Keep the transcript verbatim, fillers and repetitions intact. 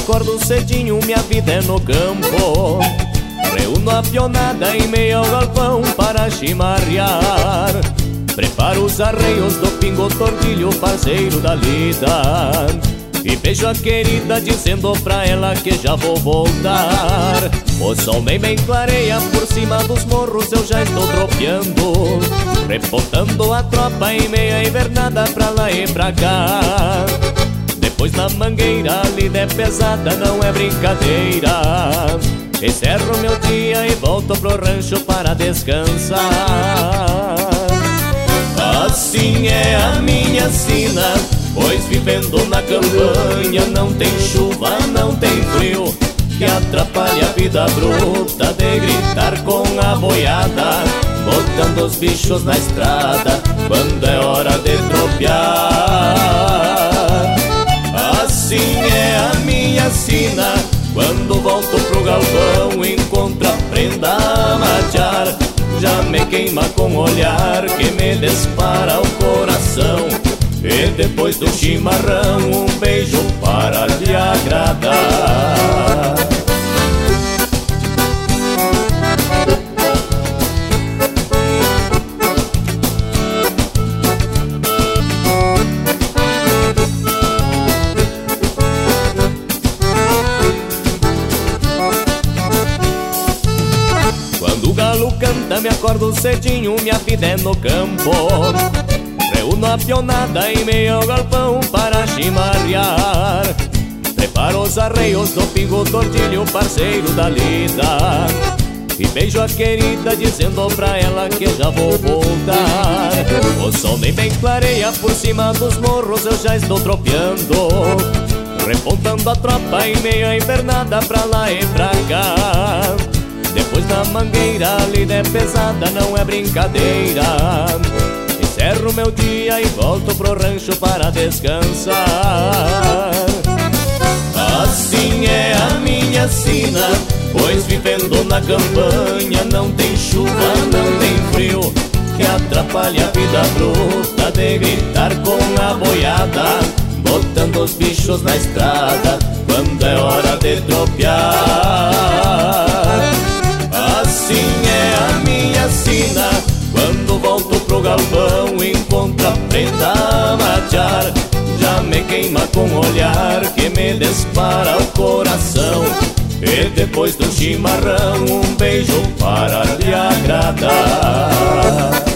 acordo cedinho, minha vida é no campo. Reúno a pionada em meio ao galpão para chimarrear. Preparo os arreios do pingo tordilho, parceiro da lida. E beijo a querida dizendo pra ela que já vou voltar. O sol bem bem clareia por cima dos morros, eu já estou tropeando, repontando a tropa em meia invernada pra lá e pra cá. Depois na mangueira a lida é pesada, não é brincadeira. Encerro meu dia e volto pro rancho para descansar. Assim é a minha sina, pois vivendo na campanha não tem chuva, não tem frio que atrapalhe a vida bruta de gritar com a boiada, botando os bichos na estrada quando é hora de tropear. Assim é a minha sina, quando volto pro galpão encontro a prenda a matear. Já me queima com o olhar que me dispara o coração. E depois do chimarrão um beijo para lhe agradar. Quando o galo canta me acordo cedinho, minha vida é no campo. Reúno a pionada em meio ao galpão para chimarrear. Preparo os arreios do pingo tordilho, parceiro da lida. E beijo a querida dizendo pra ela que já vou voltar. O sol nem bem clareia por cima dos morros, eu já estou tropeando, repontando a tropa em meio à invernada pra lá e pra cá. Depois da mangueira a lida é pesada, não é brincadeira. Encerro meu dia e volto pro rancho para descansar. Assim é a minha sina, pois vivendo na campanha não tem chuva, não tem frio que atrapalhe a vida bruta de gritar com a boiada, botando os bichos na estrada quando é hora de tropear. Assim é a minha sina, quando volto pro galpão encontro a prenda a matear. Já me queima com o olhar que me dispara o coração. E depois do chimarrão um beijo para lhe agradar.